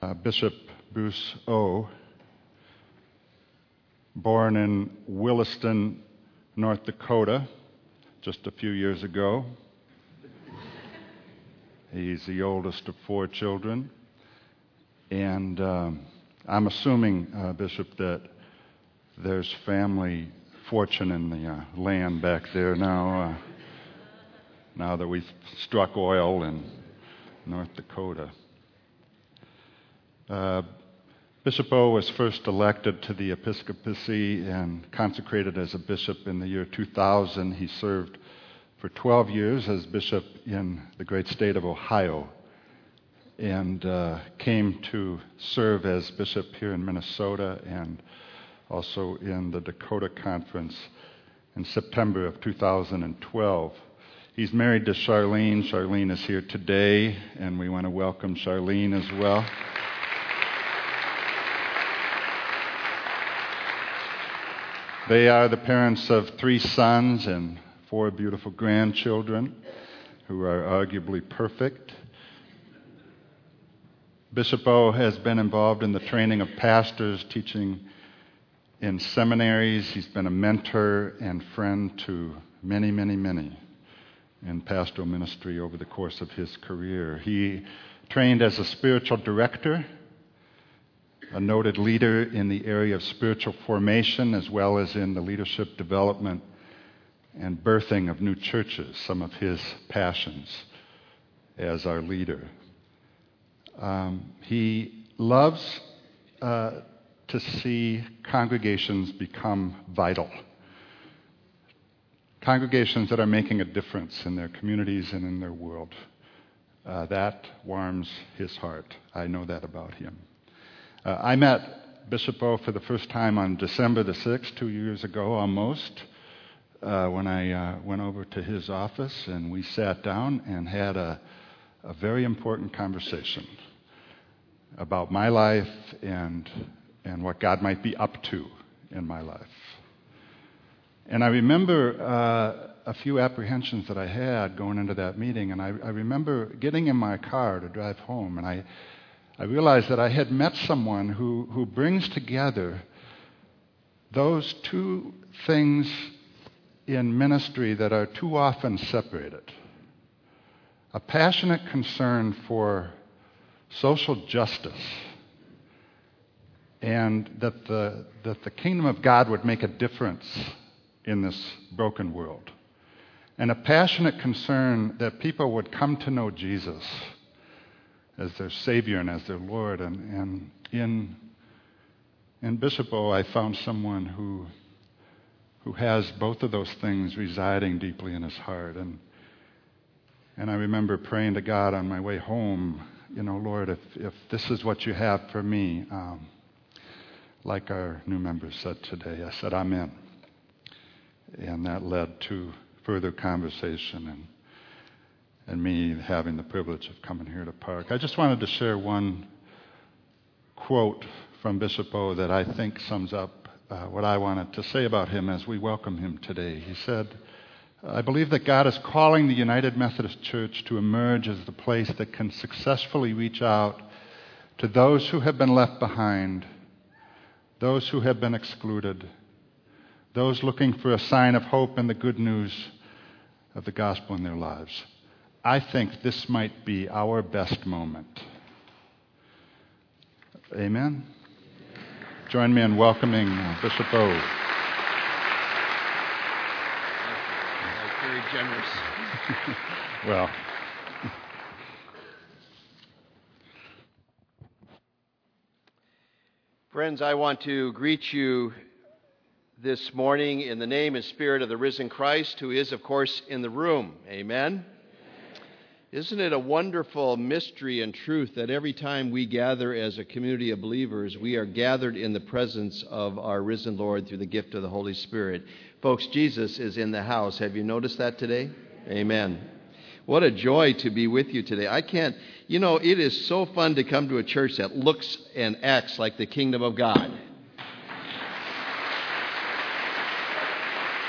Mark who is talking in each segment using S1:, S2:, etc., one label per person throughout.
S1: Bishop Bruce O., born in Williston, North Dakota, just a few years ago. He's the oldest of 4 children. And I'm assuming, Bishop, that there's family fortune in the land back there now, now that we've struck oil in North Dakota. Bishop O was first elected to the episcopacy and consecrated as a bishop in the year 2000. He served for 12 years as bishop in the great state of Ohio and came to serve as bishop here in Minnesota and also in the Dakota Conference in September of 2012. He's married to Charlene. Charlene is here today, and we want to welcome Charlene as well. They are the parents of 3 sons and 4 beautiful grandchildren who are arguably perfect. Bishop O has been involved in the training of pastors, teaching in seminaries. He's been a mentor and friend to many, many, many in pastoral ministry over the course of his career. He trained as a spiritual director, a noted leader in the area of spiritual formation, as well as in the leadership development and birthing of new churches, some of his passions as our leader. He loves to see congregations become vital. Congregations that are making a difference in their communities and in their world. That warms his heart. I know that about him. I met Bishop O for the first time on December the 6th, 2 years ago almost, when I went over to his office and we sat down and had a very important conversation about my life and what God might be up to in my life. And I remember a few apprehensions that I had going into that meeting, and I remember getting in my car to drive home, and I realized that I had met someone who brings together those 2 things in ministry that are too often separated. A passionate concern for social justice, and that the kingdom of God would make a difference in this broken world. And a passionate concern that people would come to know Jesus as their Savior and as their Lord. And in Bishop O, I found someone who has both of those things residing deeply in his heart. And I remember praying to God on my way home, Lord, if this is what you have for me, like our new members said today, I said, I'm in. And that led to further conversation and me having the privilege of coming here to Park. I just wanted to share one quote from Bishop O that I think sums up what I wanted to say about him as we welcome him today. He said, I believe that God is calling the United Methodist Church to emerge as the place that can successfully reach out to those who have been left behind, those who have been excluded, those looking for a sign of hope and the good news of the gospel in their lives. I think this might be our best moment. Amen? Join me in welcoming Bishop O.
S2: Very generous.
S1: Well,
S2: friends, I want to greet you this morning in the name and spirit of the risen Christ, who is, of course, in the room. Amen? Isn't it a wonderful mystery and truth that every time we gather as a community of believers, we are gathered in the presence of our risen Lord through the gift of the Holy Spirit? Folks, Jesus is in the house. Have you noticed that today? Amen. What a joy to be with you today. It is so fun to come to a church that looks and acts like the kingdom of God.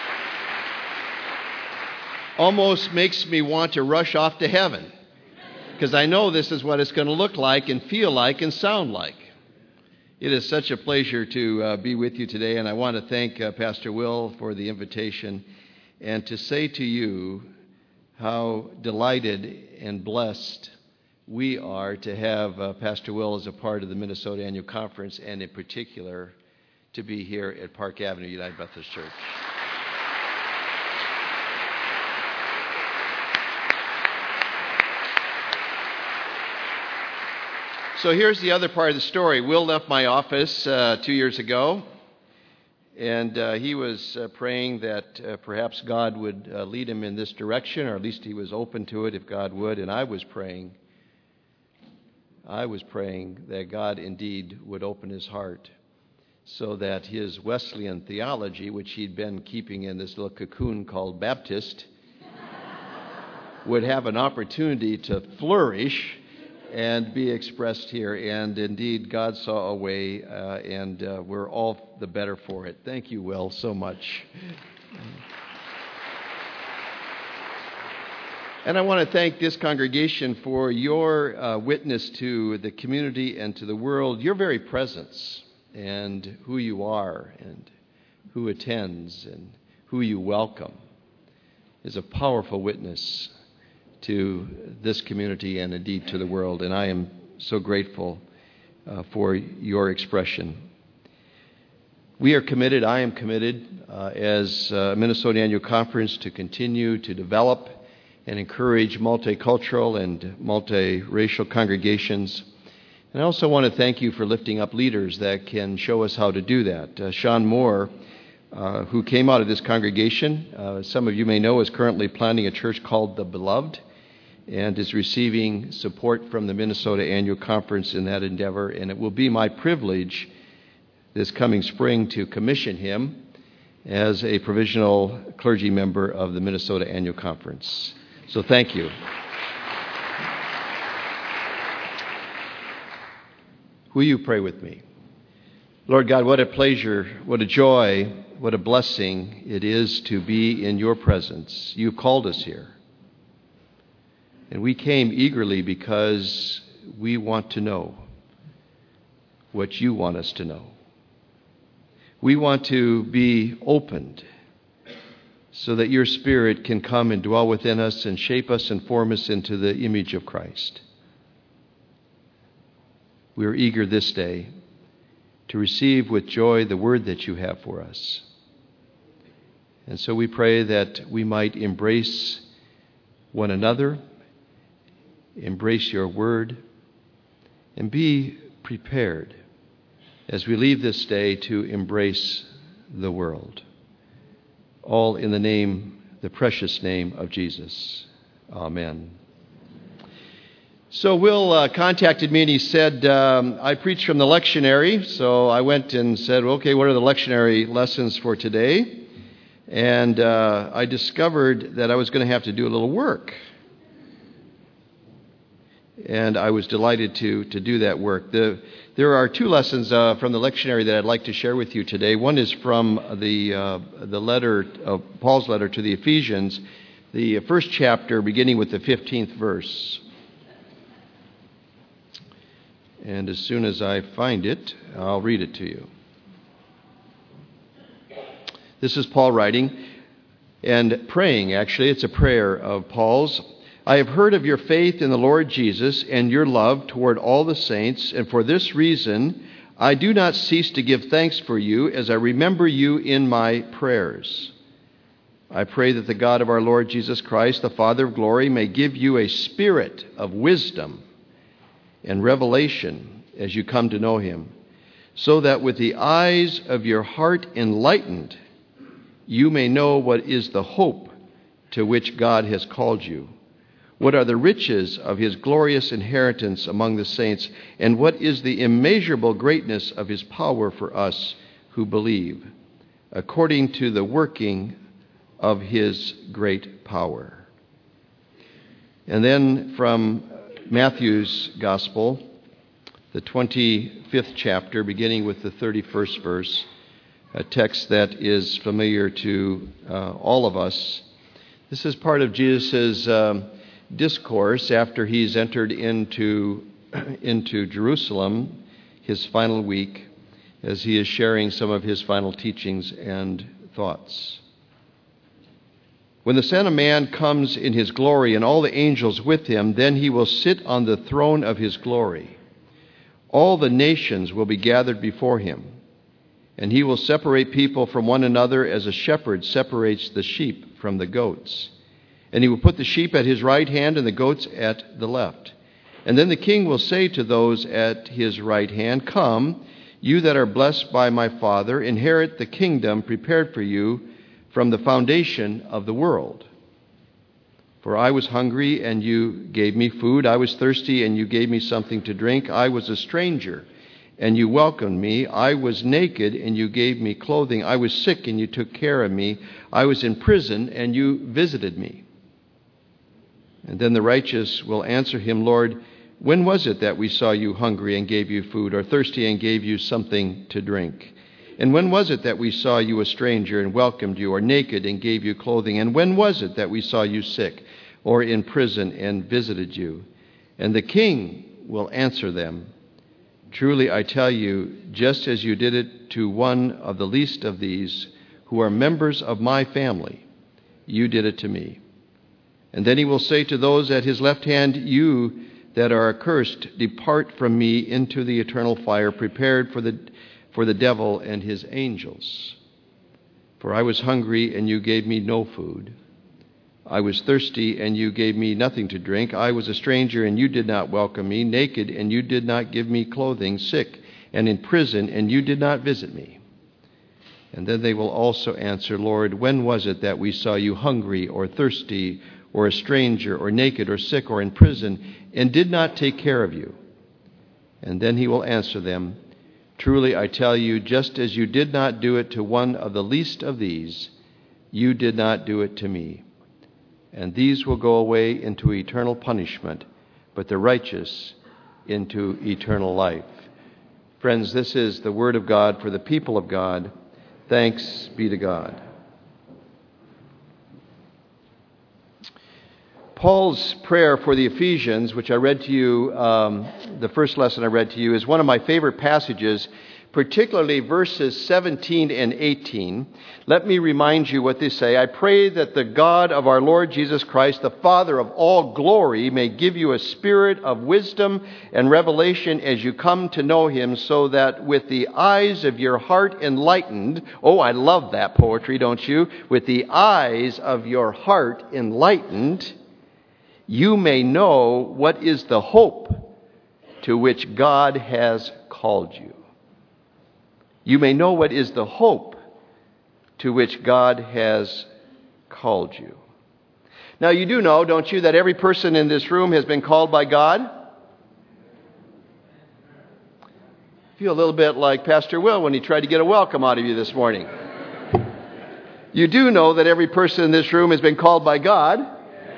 S2: Almost makes me want to rush off to heaven. because I know this is what it's going to look like and feel like and sound like. It is such a pleasure to be with you today, and I want to thank Pastor Will for the invitation and to say to you how delighted and blessed we are to have Pastor Will as a part of the Minnesota Annual Conference, and in particular to be here at Park Avenue United Methodist Church. So here's the other part of the story. Will left my office 2 years ago, and he was praying that perhaps God would lead him in this direction, or at least he was open to it if God would, and I was praying that God indeed would open his heart so that his Wesleyan theology, which he'd been keeping in this little cocoon called Baptist, would have an opportunity to flourish and be expressed here. And indeed, God saw a way, and we're all the better for it. Thank you, Will, so much. And I want to thank this congregation for your witness to the community and to the world. Your very presence and who you are and who attends and who you welcome is a powerful witness to this community and indeed to the world. And I am so grateful for your expression. We are committed, I am committed as Minnesota Annual Conference to continue to develop and encourage multicultural and multiracial congregations. And I also want to thank you for lifting up leaders that can show us how to do that. Sean Moore, who came out of this congregation, some of you may know, is currently planning a church called The Beloved, and is receiving support from the Minnesota Annual Conference in that endeavor. And it will be my privilege this coming spring to commission him as a provisional clergy member of the Minnesota Annual Conference. So thank you. Will you pray with me? Lord God, what a pleasure, what a joy, what a blessing it is to be in your presence. You've called us here. And we came eagerly because we want to know what you want us to know. We want to be opened so that your Spirit can come and dwell within us and shape us and form us into the image of Christ. We are eager this day to receive with joy the word that you have for us. And so we pray that we might embrace one another, embrace your word, and be prepared as we leave this day to embrace the world. All in the name, the precious name of Jesus. Amen. So Will contacted me and he said, I preach from the lectionary. So I went and said, okay, what are the lectionary lessons for today? And I discovered that I was going to have to do a little work. And I was delighted to do that work. There are two lessons from the lectionary that I'd like to share with you today. One is from the letter of Paul's letter to the Ephesians, the first chapter, beginning with the 15th verse. And as soon as I find it, I'll read it to you. This is Paul writing and praying, actually. It's a prayer of Paul's. I have heard of your faith in the Lord Jesus and your love toward all the saints, and for this reason I do not cease to give thanks for you as I remember you in my prayers. I pray that the God of our Lord Jesus Christ, the Father of glory, may give you a spirit of wisdom and revelation as you come to know him, so that with the eyes of your heart enlightened, you may know what is the hope to which God has called you, what are the riches of his glorious inheritance among the saints, and what is the immeasurable greatness of his power for us who believe, according to the working of his great power. And then from Matthew's Gospel, the 25th chapter, beginning with the 31st verse, a text that is familiar to all of us. This is part of Jesus' discourse after he's entered into Jerusalem, his final week, as he is sharing some of his final teachings and thoughts. When the Son of Man comes in his glory and all the angels with him, then he will sit on the throne of his glory. All the nations will be gathered before him, and he will separate people from one another as a shepherd separates the sheep from the goats. And he will put the sheep at his right hand and the goats at the left. And then the king will say to those at his right hand, "Come, you that are blessed by my Father, inherit the kingdom prepared for you from the foundation of the world. For I was hungry, and you gave me food. I was thirsty, and you gave me something to drink. I was a stranger, and you welcomed me. I was naked, and you gave me clothing. I was sick, and you took care of me. I was in prison, and you visited me." And then the righteous will answer him, "Lord, when was it that we saw you hungry and gave you food, or thirsty and gave you something to drink? And when was it that we saw you a stranger and welcomed you, or naked and gave you clothing? And when was it that we saw you sick or in prison and visited you?" And the king will answer them, "Truly I tell you, just as you did it to one of the least of these who are members of my family, you did it to me." And then he will say to those at his left hand, "You that are accursed, depart from me into the eternal fire prepared for the devil and his angels. For I was hungry, and you gave me no food. I was thirsty, and you gave me nothing to drink. I was a stranger, and you did not welcome me. Naked, and you did not give me clothing. Sick, and in prison, and you did not visit me." And then they will also answer, "Lord, when was it that we saw you hungry, or thirsty, or a stranger, or naked, or sick, or in prison, and did not take care of you?" And then he will answer them, "Truly I tell you, just as you did not do it to one of the least of these, you did not do it to me." And these will go away into eternal punishment, but the righteous into eternal life. Friends, this is the word of God for the people of God. Thanks be to God. Paul's prayer for the Ephesians, which I read to you, the first lesson I read to you, is one of my favorite passages, particularly verses 17 and 18. Let me remind you what they say. "I pray that the God of our Lord Jesus Christ, the Father of all glory, may give you a spirit of wisdom and revelation as you come to know him, so that with the eyes of your heart enlightened," oh, I love that poetry, don't you? "With the eyes of your heart enlightened, you may know what is the hope to which God has called you." You may know what is the hope to which God has called you. Now, you do know, don't you, that every person in this room has been called by God? I feel a little bit like Pastor Will when he tried to get a welcome out of you this morning. You do know that every person in this room has been called by God,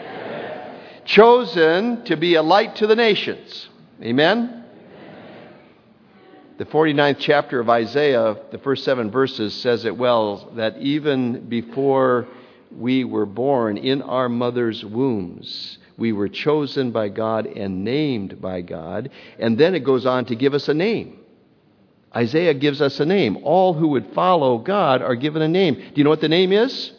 S2: chosen to be a light to the nations. Amen? The 49th chapter of Isaiah, the first 7 verses, says it well, that even before we were born in our mother's wombs, we were chosen by God and named by God. And then it goes on to give us a name. Isaiah gives us a name. All who would follow God are given a name. Do you know what the name is?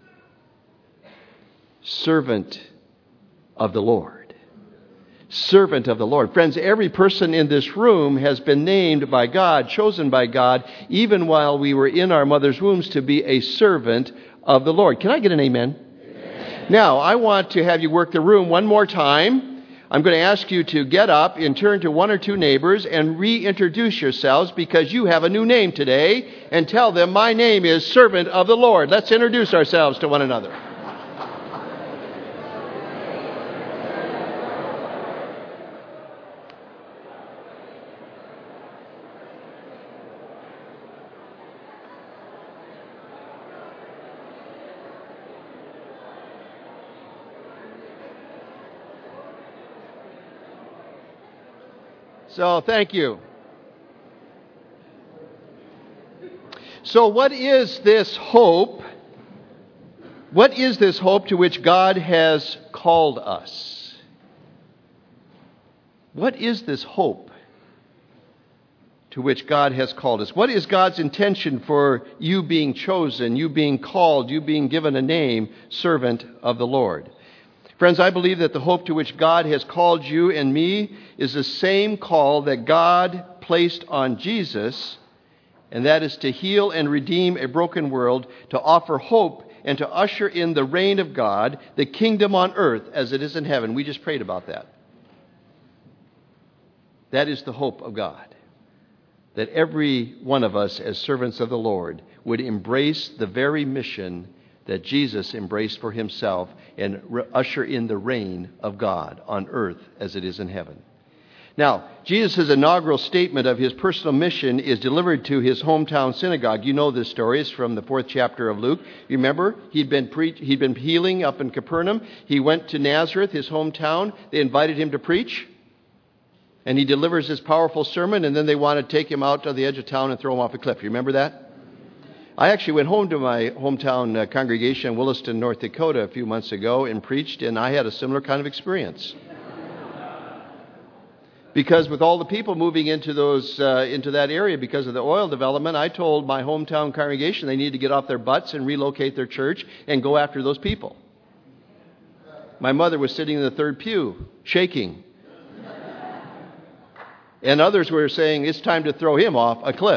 S2: Servant of the Lord. Servant of the Lord. Friends, every person in this room has been named by God, chosen by God, even while we were in our mother's wombs, to be a servant of the Lord. Can I get an amen? Amen. Now, I want to have you work the room one more time. I'm going to ask you to get up and turn to one or two neighbors and reintroduce yourselves, because you have a new name today, and tell them, "My name is Servant of the Lord." Let's introduce ourselves to one another. So, thank you. So, what is this hope? What is this hope to which God has called us? What is this hope to which God has called us? What is God's intention for you being chosen, you being called, you being given a name, servant of the Lord? Friends, I believe that the hope to which God has called you and me is the same call that God placed on Jesus, and that is to heal and redeem a broken world, to offer hope and to usher in the reign of God, the kingdom on earth as it is in heaven. We just prayed about that. That is the hope of God. That every one of us as servants of the Lord would embrace the very mission that Jesus embraced for himself and usher in the reign of God on earth as it is in heaven. Now, Jesus' inaugural statement of his personal mission is delivered to his hometown synagogue. You know this story. It's from the 4th chapter of Luke. You remember, he'd been healing up in Capernaum. He went to Nazareth, his hometown. They invited him to preach. And he delivers this powerful sermon, and then they want to take him out to the edge of town and throw him off a cliff. You remember that? I actually went home to my hometown congregation in Williston, North Dakota a few months ago and preached, and I had a similar kind of experience. Because with all the people moving into that area because of the oil development, I told my hometown congregation they need to get off their butts and relocate their church and go after those people. My mother was sitting in the third pew, shaking. And others were saying, it's time to throw him off a cliff.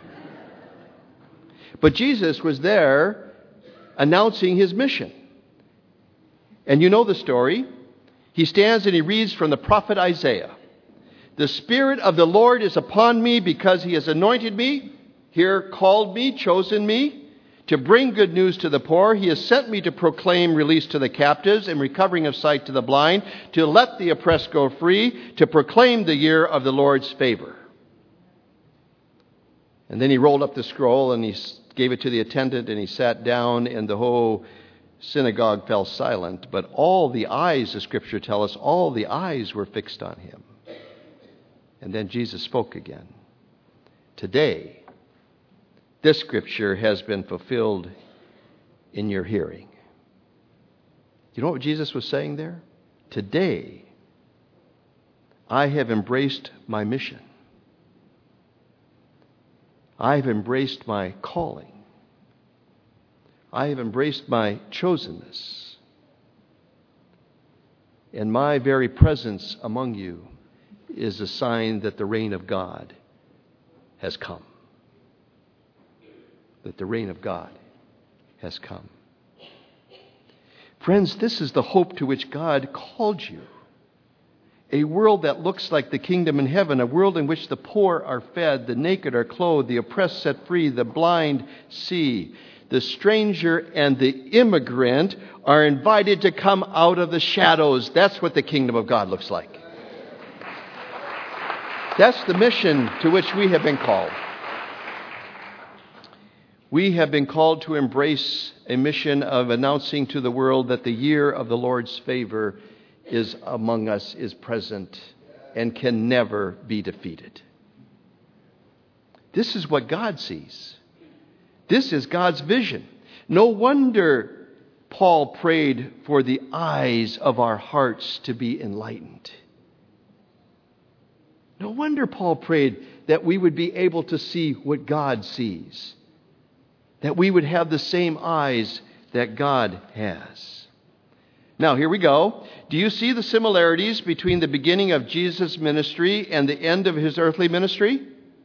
S2: But Jesus was there announcing his mission. And you know the story. He stands and he reads from the prophet Isaiah. The Spirit of the Lord is upon me because he has anointed me, here called me, chosen me, to bring good news to the poor. He has sent me to proclaim release to the captives and recovering of sight to the blind, to let the oppressed go free, to proclaim the year of the Lord's favor. And then he rolled up the scroll and he gave it to the attendant and he sat down, and the whole synagogue fell silent. But all the eyes, the scripture tells us, all the eyes were fixed on him. And then Jesus spoke again. Today, this scripture has been fulfilled in your hearing. You know what Jesus was saying there? Today, I have embraced my mission. I have embraced my calling. I have embraced my chosenness. And my very presence among you is a sign that the reign of God has come. That the reign of God has come. Friends, this is the hope to which God called you. A world that looks like the kingdom in heaven, a world in which the poor are fed, the naked are clothed, the oppressed set free, the blind see. The stranger and the immigrant are invited to come out of the shadows. That's what the kingdom of God looks like. That's the mission to which we have been called. We have been called to embrace a mission of announcing to the world that the year of the Lord's favor is among us, is present, and can never be defeated. This is what God sees. This is God's vision. No wonder Paul prayed for the eyes of our hearts to be enlightened. No wonder Paul prayed that we would be able to see what God sees. That we would have the same eyes that God has. Now, here we go. Do you see the similarities between the beginning of Jesus' ministry and the end of his earthly ministry?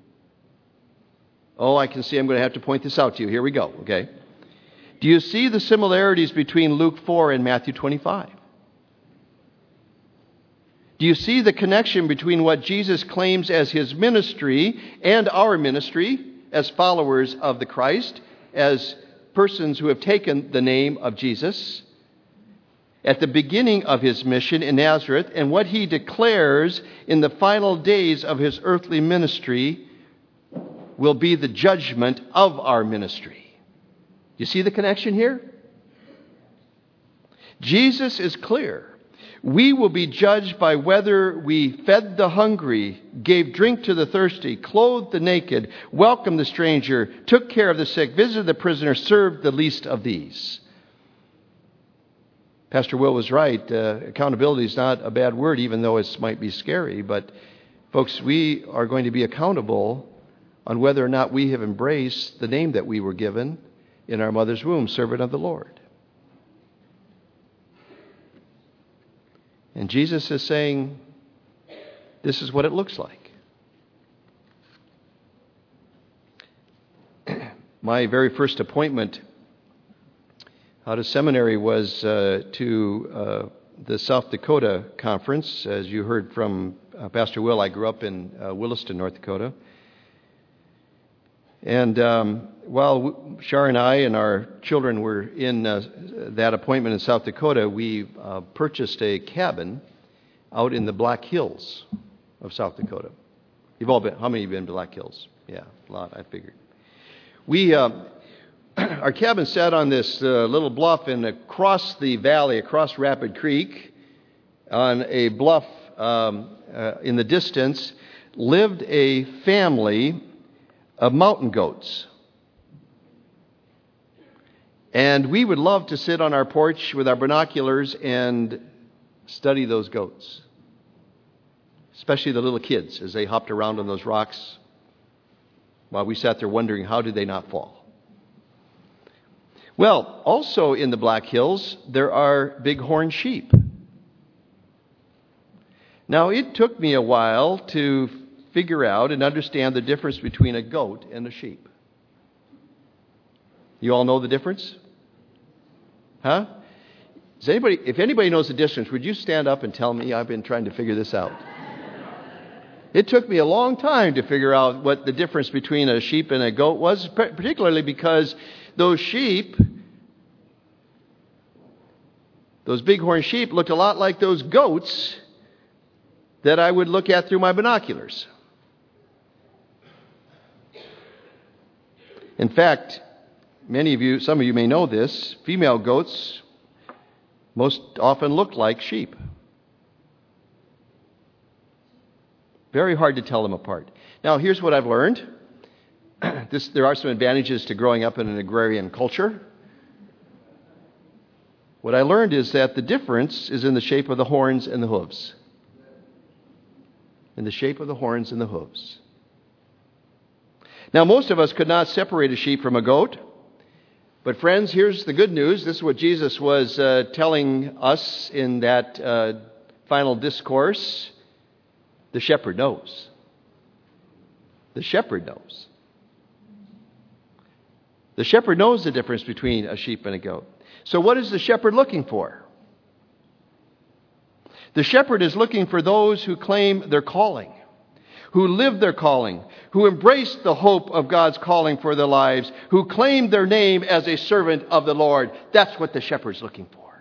S2: Oh, I can see I'm going to have to point this out to you. Here we go, okay? Do you see the similarities between Luke 4 and Matthew 25? Do you see the connection between what Jesus claims as his ministry and our ministry as followers of the Christ, as persons who have taken the name of Jesus? At the beginning of his mission in Nazareth and what he declares in the final days of his earthly ministry will be the judgment of our ministry. You see the connection here? Jesus is clear. We will be judged by whether we fed the hungry, gave drink to the thirsty, clothed the naked, welcomed the stranger, took care of the sick, visited the prisoner, served the least of these. Pastor Will was right. Accountability is not a bad word, even though it might be scary. But, folks, we are going to be accountable on whether or not we have embraced the name that we were given in our mother's womb, servant of the Lord. And Jesus is saying, this is what it looks like. My very first appointment out of seminary was to the South Dakota Conference. As you heard from Pastor Will, I grew up in Williston, North Dakota. And while Shar and I and our children were in that appointment in South Dakota, we purchased a cabin out in the Black Hills of South Dakota. You've all been, how many of you have been to Black Hills? Yeah, a lot, I figured. Our cabin sat on this little bluff, and across the valley, across Rapid Creek, on a bluff in the distance, lived a family of mountain goats. And we would love to sit on our porch with our binoculars and study those goats, especially the little kids as they hopped around on those rocks while we sat there wondering, how did they not fall? Well, also in the Black Hills, there are bighorn sheep. Now, it took me a while to figure out and understand the difference between a goat and a sheep. You all know the difference? Huh? If anybody knows the difference, would you stand up and tell me? I've been trying to figure this out. It took me a long time to figure out what the difference between a sheep and a goat was, particularly because those sheep, those bighorn sheep, looked a lot like those goats that I would look at through my binoculars. In fact, some of you may know this, female goats most often look like sheep. Very hard to tell them apart. Now, here's what I've learned. There are some advantages to growing up in an agrarian culture. What I learned is that the difference is in the shape of the horns and the hooves. In the shape of the horns and the hooves. Now, most of us could not separate a sheep from a goat. But friends, here's the good news. This is what Jesus was telling us in that final discourse. The shepherd knows. The shepherd knows. The shepherd knows the difference between a sheep and a goat. So what is the shepherd looking for? The shepherd is looking for those who claim their calling, who live their calling, who embrace the hope of God's calling for their lives, who claim their name as a servant of the Lord. That's what the shepherd's looking for.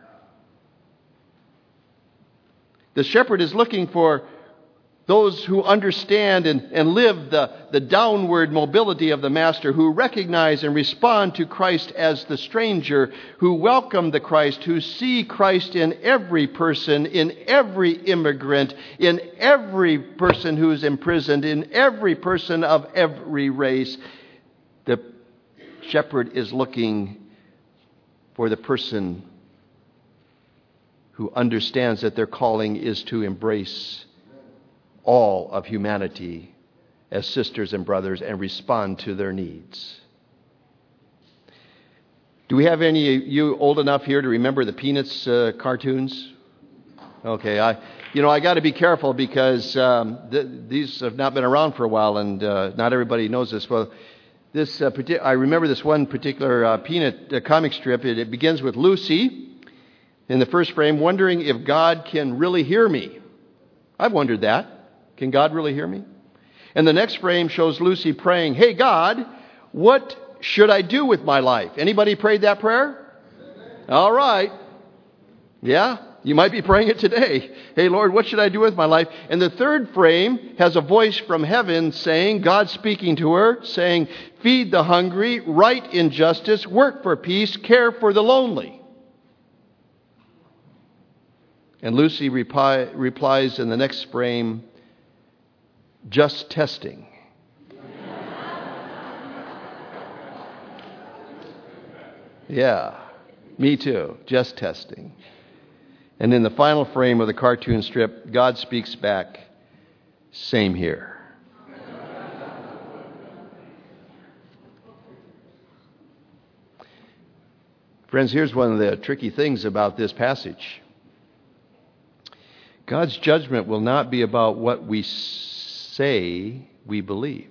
S2: The shepherd is looking for those who understand and live the downward mobility of the Master, who recognize and respond to Christ as the stranger, who welcome the Christ, who see Christ in every person, in every immigrant, in every person who is imprisoned, in every person of every race. The shepherd is looking for the person who understands that their calling is to embrace all of humanity as sisters and brothers and respond to their needs. Do we have any of you old enough here to remember the Peanuts cartoons? Okay, I got to be careful because these have not been around for a while, and not everybody knows this. Well, I remember this one particular Peanut comic strip. It begins with Lucy in the first frame, wondering if God can really hear me. I've wondered that. Can God really hear me? And the next frame shows Lucy praying, "Hey God, what should I do with my life?" Anybody prayed that prayer? All right. Yeah, you might be praying it today. Hey Lord, what should I do with my life? And the third frame has a voice from heaven saying, God speaking to her, saying, "Feed the hungry, right injustice, work for peace, care for the lonely." And Lucy replies in the next frame, "Just testing." Yeah, me too. Just testing. And in the final frame of the cartoon strip, God speaks back, "Same here." Friends, here's one of the tricky things about this passage. God's judgment will not be about what we say we believe.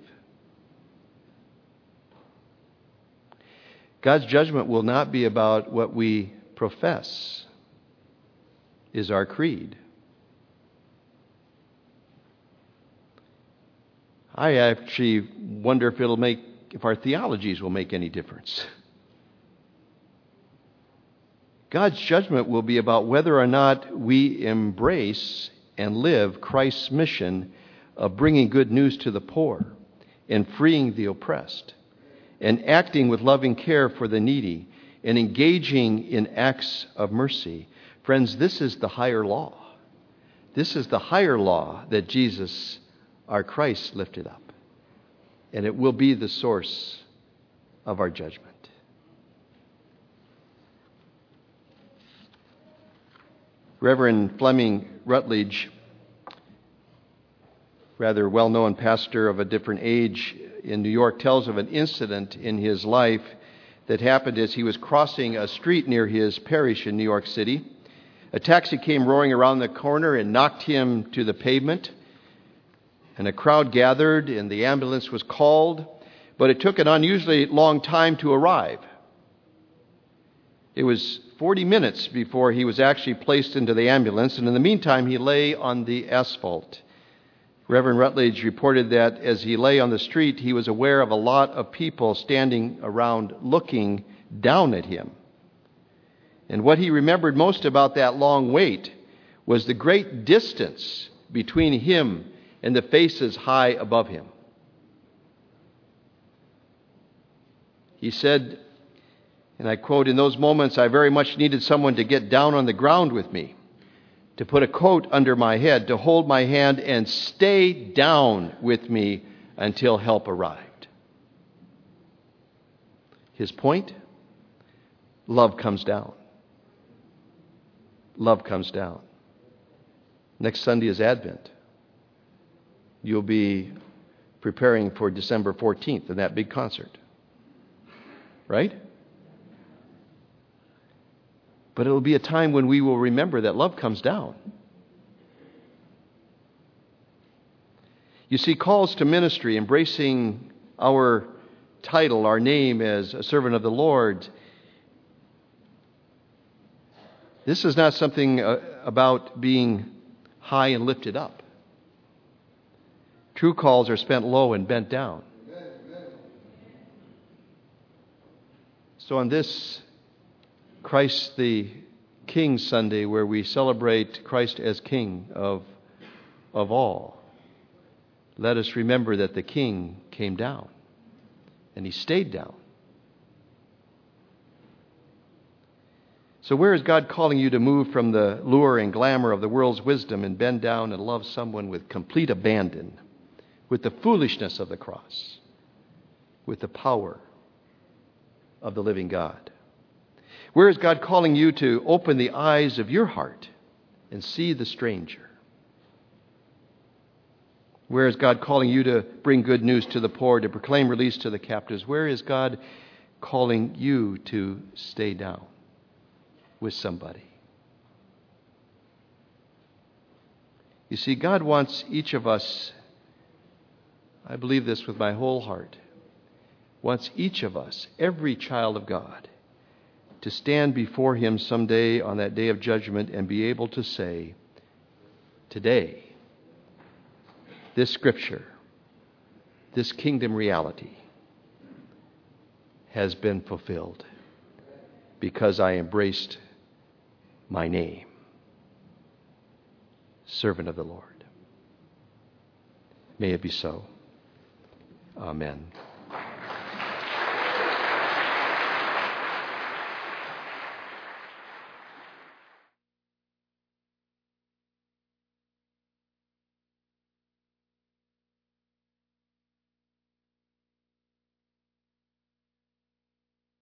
S2: God's judgment will not be about what we profess is our creed. I actually wonder if our theologies will make any difference. God's judgment will be about whether or not we embrace and live Christ's mission of bringing good news to the poor and freeing the oppressed and acting with loving care for the needy and engaging in acts of mercy. Friends, this is the higher law. This is the higher law that Jesus, our Christ, lifted up. And it will be the source of our judgment. Reverend Fleming Rutledge, rather well-known pastor of a different age in New York, tells of an incident in his life that happened as he was crossing a street near his parish in New York City. A taxi came roaring around the corner and knocked him to the pavement. And a crowd gathered and the ambulance was called, but it took an unusually long time to arrive. It was 40 minutes before he was actually placed into the ambulance, and in the meantime he lay on the asphalt. Reverend Rutledge reported that as he lay on the street, he was aware of a lot of people standing around looking down at him. And what he remembered most about that long wait was the great distance between him and the faces high above him. He said, and I quote, "In those moments, I very much needed someone to get down on the ground with me, to put a coat under my head, to hold my hand and stay down with me until help arrived." His point? Love comes down. Love comes down. Next Sunday is Advent. You'll be preparing for December 14th and that big concert. Right? But it will be a time when we will remember that love comes down. You see, calls to ministry, embracing our title, our name as a servant of the Lord, this is not something about being high and lifted up. True calls are spent low and bent down. So on this Christ the King Sunday, where we celebrate Christ as King of all, let us remember that the King came down and he stayed down. So where is God calling you to move from the lure and glamour of the world's wisdom and bend down and love someone with complete abandon, with the foolishness of the cross, with the power of the living God? Where is God calling you to open the eyes of your heart and see the stranger? Where is God calling you to bring good news to the poor, to proclaim release to the captives? Where is God calling you to stay down with somebody? You see, God wants each of us, I believe this with my whole heart, wants each of us, every child of God, to stand before Him someday on that day of judgment and be able to say, today, this Scripture, this kingdom reality has been fulfilled because I embraced my name, servant of the Lord. May it be so. Amen.